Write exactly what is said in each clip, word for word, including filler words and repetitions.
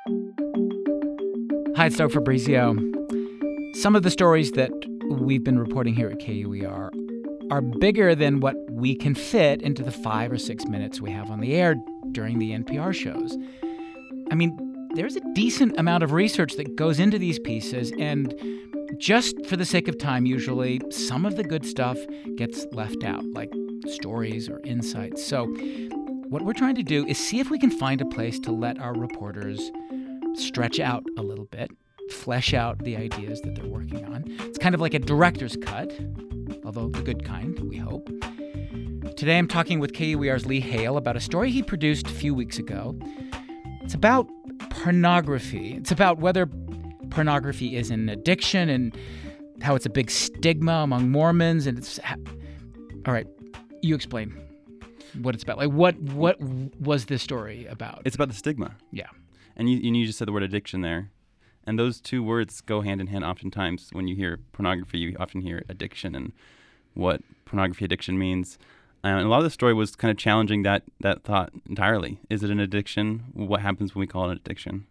Hi, it's Doug Fabrizio. Some of the stories that we've been reporting here at K U E R are bigger than what we can fit into the five or six minutes we have on the air during the N P R shows. I mean, there's a decent amount of research that goes into these pieces, and just for the sake of time, usually some of the good stuff gets left out, like stories or insights. So what we're trying to do is see if we can find a place to let our reporters stretch out a little bit, flesh out the ideas that they're working on. It's kind of like a director's cut, although the good kind, we hope. Today I'm talking with K U E R's Lee Hale about a story he produced a few weeks ago. It's about pornography. It's about whether pornography is an addiction and how it's a big stigma among Mormons. And it's all right. You explain what it's about. Like, what what was this story about? It's about the stigma. Yeah. And you, and you just said the word addiction there. And those two words go hand in hand oftentimes. When you hear pornography, you often hear addiction and what pornography addiction means. Um, and a lot of the story was kind of challenging that that thought entirely. Is it an addiction? What happens when we call it an addiction?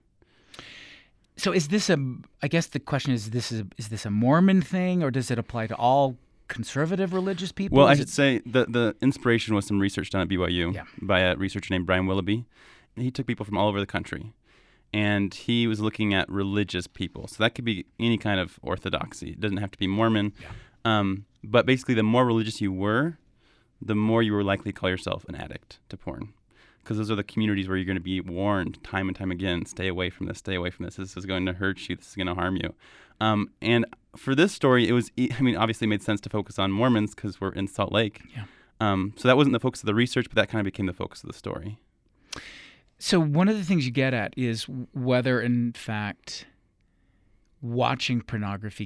So is this a, I guess the question is, this is, is this a Mormon thing, or does it apply to all conservative religious people? Well, is I should it... say the, the inspiration was some research done at B Y U yeah. by a researcher named Brian Willoughby. He took people from all over the country, and he was looking at religious people. So that could be any kind of orthodoxy. It doesn't have to be Mormon. Yeah. Um, but basically, the more religious you were, the more you were likely to call yourself an addict to porn. Because those are the communities where you're going to be warned time and time again, stay away from this, stay away from this. This is going to hurt you. This is going to harm you. Um, and for this story, it was, I mean, obviously it made sense to focus on Mormons because we're in Salt Lake. Yeah. Um, so that wasn't the focus of the research, but that kind of became the focus of the story. So one of the things you get at is whether, in fact, watching pornography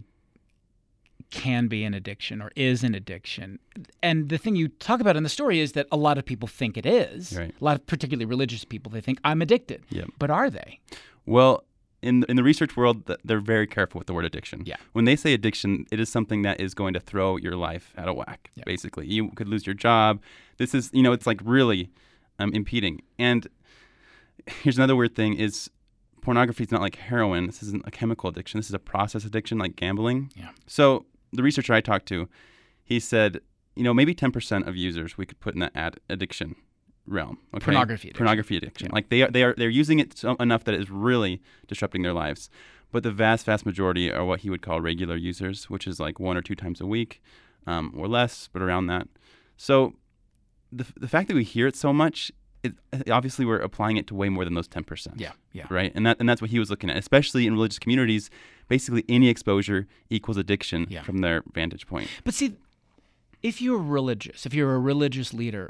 can be an addiction or is an addiction. And the thing you talk about in the story is that a lot of people think it is. Right. A lot of particularly religious people, they think, I'm addicted. Yep. But are they? Well, in in the research world, they're very careful with the word addiction. Yeah. When they say addiction, it is something that is going to throw your life out of whack, Yep. basically. You could lose your job. This is, you know, it's like really um, impeding. And here's another weird thing is pornography is not like heroin. This isn't a chemical addiction. This is a process addiction like gambling. Yeah. So the researcher I talked to, he said, you know, maybe ten percent of users we could put in that ad addiction realm. Okay? Pornography addiction. Pornography addiction. Yeah. Like they are, they are, they're using it so, enough that it is really disrupting their lives. But the vast, vast majority are what he would call regular users, which is like one or two times a week, um, or less, but around that. So the the fact that we hear it so much, it, obviously we're applying it to way more than those ten percent. Yeah, yeah. Right? And that and that's what he was looking at, especially in religious communities. Basically, any exposure equals addiction Yeah. from their vantage point. But see, if you're religious, if you're a religious leader,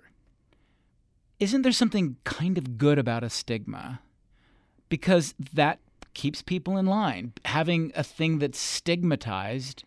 isn't there something kind of good about a stigma? Because that keeps people in line. Having a thing that's stigmatized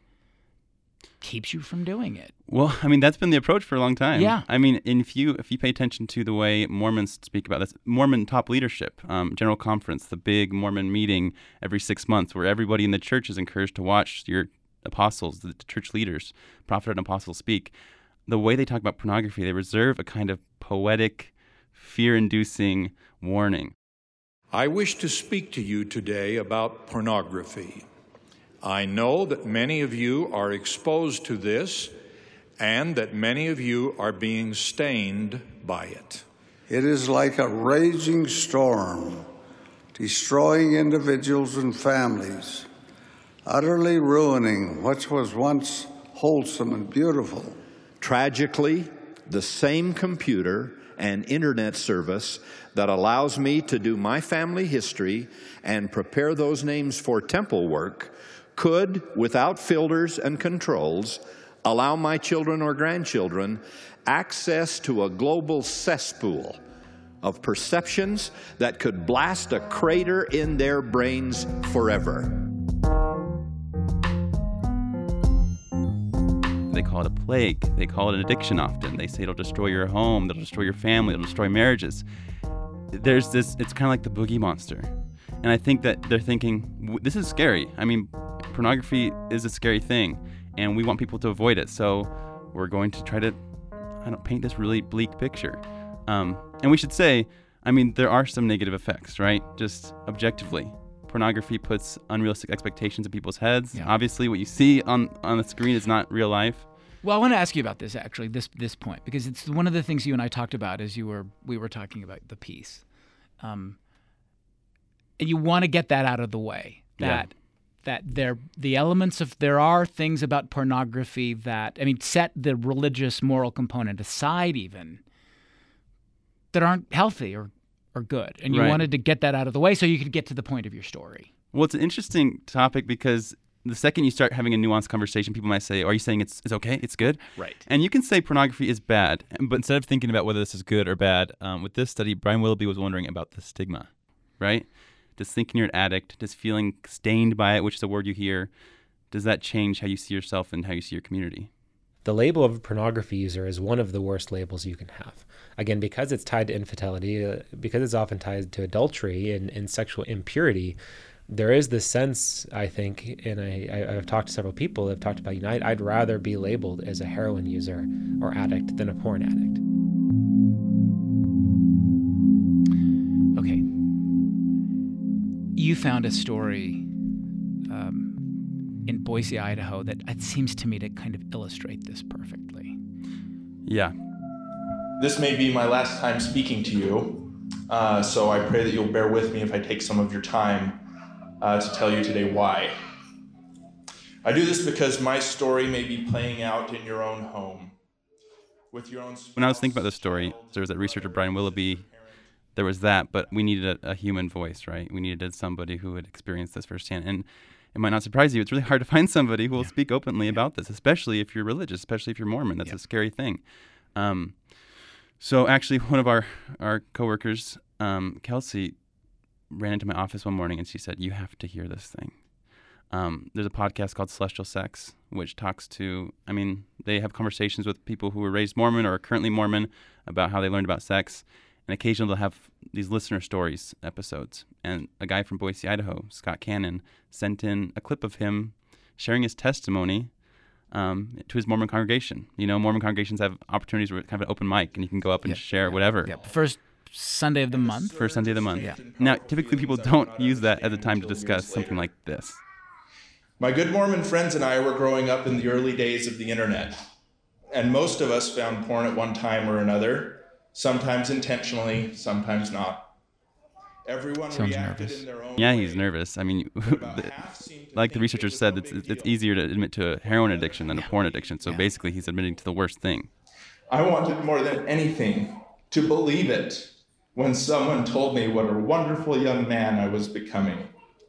keeps you from doing it. Well, I mean, that's been the approach for a long time. Yeah. I mean, if you if you pay attention to the way Mormons speak about this, Mormon top leadership, um, General Conference, the big Mormon meeting every six months where everybody in the church is encouraged to watch your apostles, the church leaders, prophet and apostles speak. The way they talk about pornography, they reserve a kind of poetic, fear-inducing warning. I wish to speak to you today about pornography. I know that many of you are exposed to this and that many of you are being stained by it. It is like a raging storm, destroying individuals and families, utterly ruining what was once wholesome and beautiful. Tragically, the same computer and internet service that allows me to do my family history and prepare those names for temple work could, without filters and controls, allow my children or grandchildren access to a global cesspool of perceptions that could blast a crater in their brains forever. They call it a plague. They call it an addiction often. They say it'll destroy your home, it'll destroy your family, it'll destroy marriages. There's this, it's kind of like the boogie monster. And I think that they're thinking, this is scary. I mean, pornography is a scary thing, and we want people to avoid it. So we're going to try to, I don't paint this really bleak picture. Um, and we should say, I mean, there are some negative effects, right? Just objectively. Pornography puts unrealistic expectations in people's heads. Yeah. Obviously, what you see on, on the screen is not real life. Well, I want to ask you about this, actually, this this point, because it's one of the things you and I talked about as you were we were talking about the piece. Um, and you want to get that out of the way, that Yeah. that there the elements of there are things about pornography that, I mean, set the religious moral component aside even, that aren't healthy or, or good. And you Right. wanted to get that out of the way so you could get to the point of your story. Well, it's an interesting topic because the second you start having a nuanced conversation, people might say, are you saying it's, it's okay, it's good? Right. And you can say pornography is bad, But instead of thinking about whether this is good or bad, um, with this study, Brian Willoughby was wondering about the stigma. right? Does thinking you're an addict, does feeling stained by it, which is a word you hear, does that change how you see yourself and how you see your community? The label of a pornography user is one of the worst labels you can have. Again, because it's tied to infidelity, uh, because it's often tied to adultery and, and sexual impurity, there is this sense, I think, and I, I, I've talked to several people that have talked about, you know, I'd, I'd rather be labeled as a heroin user or addict than a porn addict. Okay. You found a story um, in Boise, Idaho, that it seems to me to kind of illustrate this perfectly. Yeah. This may be my last time speaking to you, uh, so I pray that you'll bear with me if I take some of your time uh, to tell you today why. I do this because my story may be playing out in your own home, with your own. When I was thinking about this story, there was that researcher, Brian Willoughby, there was that, but we needed a, a human voice, right? We needed somebody who had experienced this firsthand. And it might not surprise you, it's really hard to find somebody who will Yeah. speak openly Yeah. about this, especially if you're religious, especially if you're Mormon. That's Yeah. a scary thing. Um, so actually, one of our, our coworkers, um, Kelsey, ran into my office one morning and she said, you have to hear this thing. Um, there's a podcast called Celestial Sex, which talks to, I mean, they have conversations with people who were raised Mormon or are currently Mormon about how they learned about sex. And occasionally they'll have these listener stories episodes. And a guy from Boise, Idaho, Scott Cannon, sent in a clip of him sharing his testimony um, to his Mormon congregation. You know, Mormon congregations have opportunities where it's kind of an open mic and you can go up and Yeah. share whatever. Yeah, first Sunday of the month. First Sunday of the month. Yeah. Now, typically people don't use that as a time to discuss something like this. My good Mormon friends and I were growing up in the early days of the internet, and most of us found porn at one time or another, sometimes intentionally, sometimes not. Everyone Sounds reacted nervous. in their own Yeah, way. he's nervous. I mean, About the- half seemed to like the think researcher it was said, no it's, big it's deal. easier to admit to a heroin addiction than a porn addiction. So Yeah. basically, he's admitting to the worst thing. I wanted more than anything to believe it when someone told me what a wonderful young man I was becoming.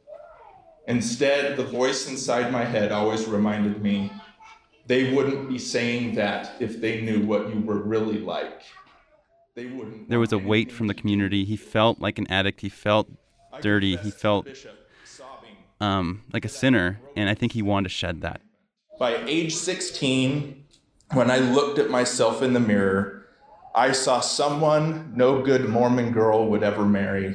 Instead, the voice inside my head always reminded me they wouldn't be saying that if they knew what you were really like. They wouldn't. There was a want weight anything from the to do community. He felt like an addict. He felt I dirty. He confessed to felt the bishop, sobbing. um, like a sinner. And I think he wanted to shed that. By age sixteen, when I looked at myself in the mirror, I saw someone no good Mormon girl would ever marry.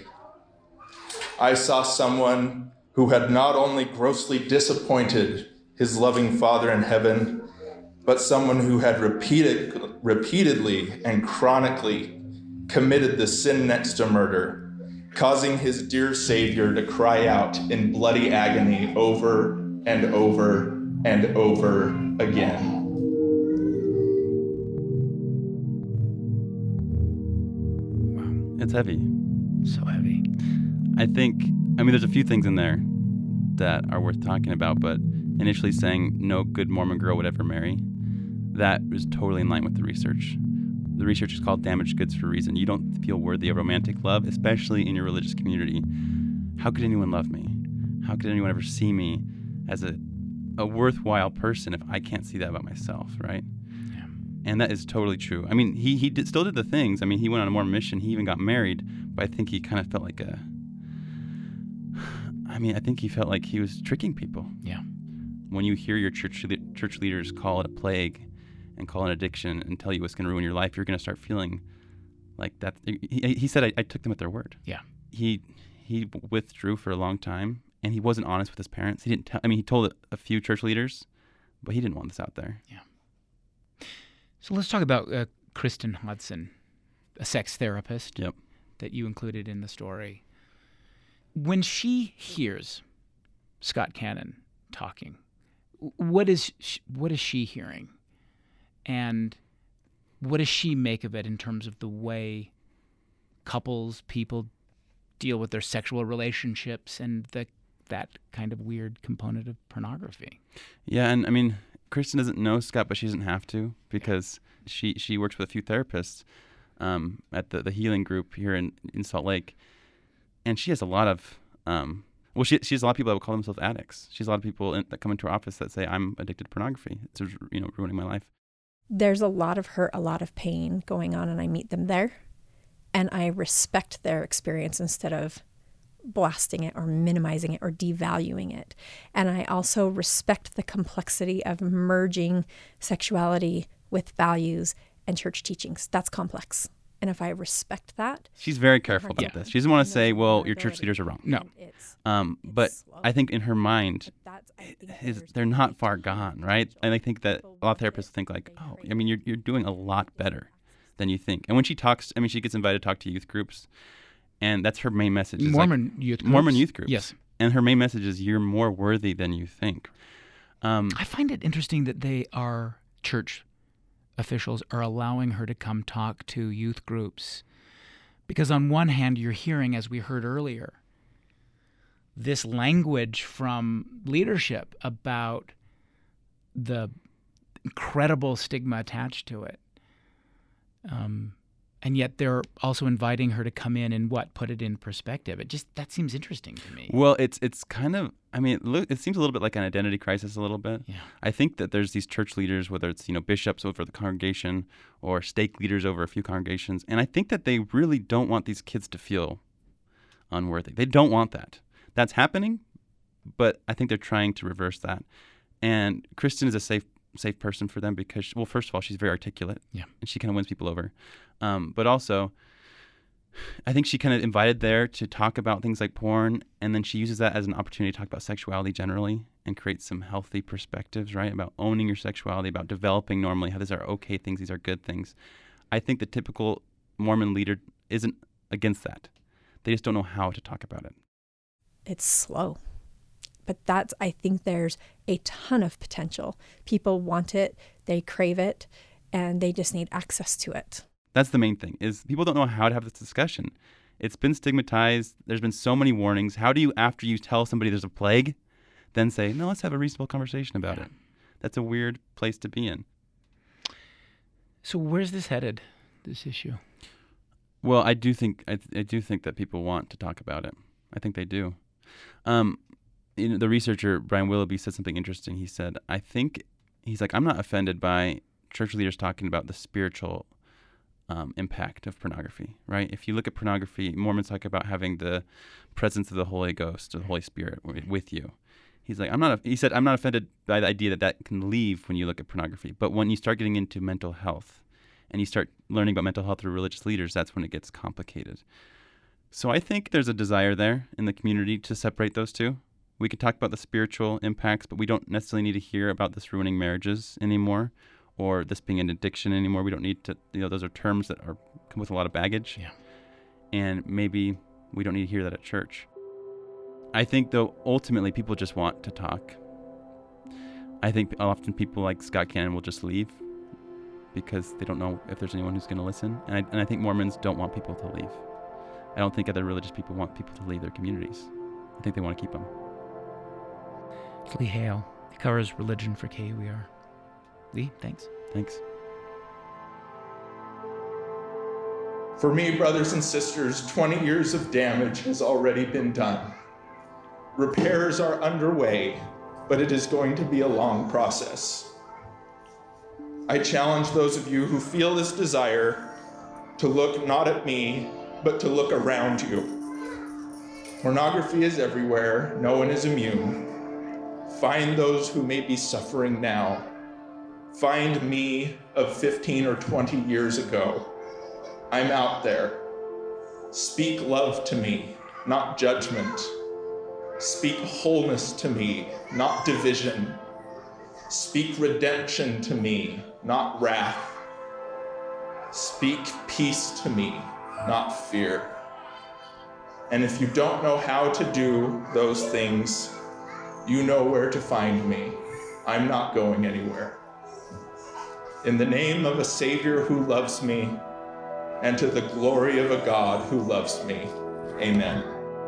I saw someone who had not only grossly disappointed his loving Father in heaven, but someone who had repeated, repeatedly and chronically committed the sin next to murder, causing his dear Savior to cry out in bloody agony over and over and over again. It's heavy. So heavy. I think, I mean, there's a few things in there that are worth talking about, but initially saying no good Mormon girl would ever marry, that was totally in line with the research. The research is called damaged goods for a reason. You don't feel worthy of romantic love, especially in your religious community. How could anyone love me? How could anyone ever see me as a, a worthwhile person if I can't see that about myself, right? Yeah. And that is totally true. I mean, he he did, still did the things. I mean, he went on a Mormon mission. He even got married, but I think he kind of felt like a... I mean, I think he felt like he was tricking people. Yeah. When you hear your church church leaders call it a plague and call it an addiction and tell you it's going to ruin your life, you're going to start feeling like that. He, he said, I, I took them at their word. Yeah. He he withdrew for a long time, and he wasn't honest with his parents. He didn't tell, I mean, he told a few church leaders, but he didn't want this out there. So let's talk about uh, Kristen Hodson, a sex therapist. Yep. that you included in the story. When she hears Scott Cannon talking, what is she, what is she hearing? And what does she make of it in terms of the way couples, people deal with their sexual relationships and the that kind of weird component of pornography? Yeah, and I mean, Kristen doesn't know Scott, but she doesn't have to, because she, she works with a few therapists um, at the, the healing group here in, in Salt Lake. And she has a lot of, um, well, she, she has a lot of people that would call themselves addicts. She has a lot of people in, that come into her office that say, I'm addicted to pornography. It's, you know, ruining my life. There's a lot of hurt, a lot of pain going on, and I meet them there. And I respect their experience instead of blasting it or minimizing it or devaluing it. And I also respect the complexity of merging sexuality with values and church teachings. That's complex. And if I respect that... She's very careful about this. She doesn't want to say, well, your church leaders are wrong. No. Um, but I think in her mind, his, they're not far gone, right? And I think that a lot of therapists think like, oh, I mean, you're you're doing a lot better than you think. And when she talks, I mean, she gets invited to talk to youth groups, and that's her main message. Is Mormon like, youth groups. Mormon youth groups. Yes. And her main message is, you're more worthy than you think. Um, I find it interesting that they are, church officials are allowing her to come talk to youth groups. Because on one hand, you're hearing, as we heard earlier, this language from leadership about the incredible stigma attached to it. Um, and yet they're also inviting her to come in and what, put it in perspective. It just, that seems interesting to me. Well, it's it's kind of, I mean, it, it seems a little bit like an identity crisis a little bit. Yeah. I think that there's these church leaders, whether it's, you know, bishops over the congregation or stake leaders over a few congregations, and I think that they really don't want these kids to feel unworthy. They don't want that. That's happening, but I think they're trying to reverse that. And Kristen is a safe safe person for them because, well, first of all, she's very articulate. Yeah. And she kind of wins people over. Um, but also, I think she kind of invited there to talk about things like porn, and then she uses that as an opportunity to talk about sexuality generally and create some healthy perspectives, right, about owning your sexuality, about developing normally, how these are okay things, these are good things. I think the typical Mormon leader isn't against that. They just don't know how to talk about it. It's slow. But that's, I think there's a ton of potential. People want it, they crave it, and they just need access to it. That's the main thing, is people don't know how to have this discussion. It's been stigmatized. There's been so many warnings. How do you, after you tell somebody there's a plague, then say, no, let's have a reasonable conversation about it? That's a weird place to be in. So where's this headed, this issue? Well, I do think I, I do think that people want to talk about it. I think they do. Um, you know, the researcher Brian Willoughby said something interesting. He said, "I think he's like, I'm not offended by church leaders talking about the spiritual um, impact of pornography, right? If you look at pornography, Mormons talk about having the presence of the Holy Ghost or the Holy Spirit with you. He's like, I'm not. He said, I'm not offended by the idea that that can leave when you look at pornography. But when you start getting into mental health, and you start learning about mental health through religious leaders, that's when it gets complicated. So I think there's a desire there in the community to separate those two. We can talk about the spiritual impacts, but we don't necessarily need to hear about this ruining marriages anymore, or this being an addiction anymore. We don't need to, you know, those are terms that are come with a lot of baggage. Yeah. And maybe we don't need to hear that at church. I think, though, ultimately people just want to talk. I think often people like Scott Cannon will just leave because they don't know if there's anyone who's going to listen. And I, and I think Mormons don't want people to leave. I don't think other religious people want people to leave their communities. I think they want to keep them. It's Lee Hale. He covers religion for K U E R. Lee, thanks. Thanks. For me, brothers and sisters, twenty years of damage has already been done. Repairs are underway, but it is going to be a long process. I challenge those of you who feel this desire to look not at me, but to look around you. Pornography is everywhere. No one is immune. Find those who may be suffering now. Find me of fifteen or twenty years ago. I'm out there. Speak love to me, not judgment. Speak wholeness to me, not division. Speak redemption to me, not wrath. Speak peace to me, not fear. And if you don't know how to do those things, you know where to find me. I'm not going anywhere. In the name of a Savior who loves me, and to the glory of a God who loves me. Amen.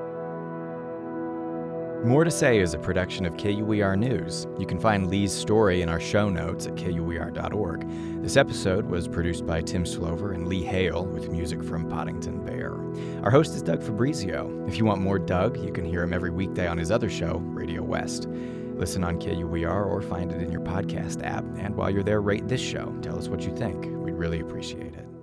More to Say is a production of K U E R News. You can find Lee's story in our show notes at K U E R dot org. This episode was produced by Tim Slover and Lee Hale with music from Poddington Bear. Our host is Doug Fabrizio. If you want more Doug, you can hear him every weekday on his other show, Radio West. Listen on K U E R or find it in your podcast app. And while you're there, rate this show. Tell us what you think. We'd really appreciate it.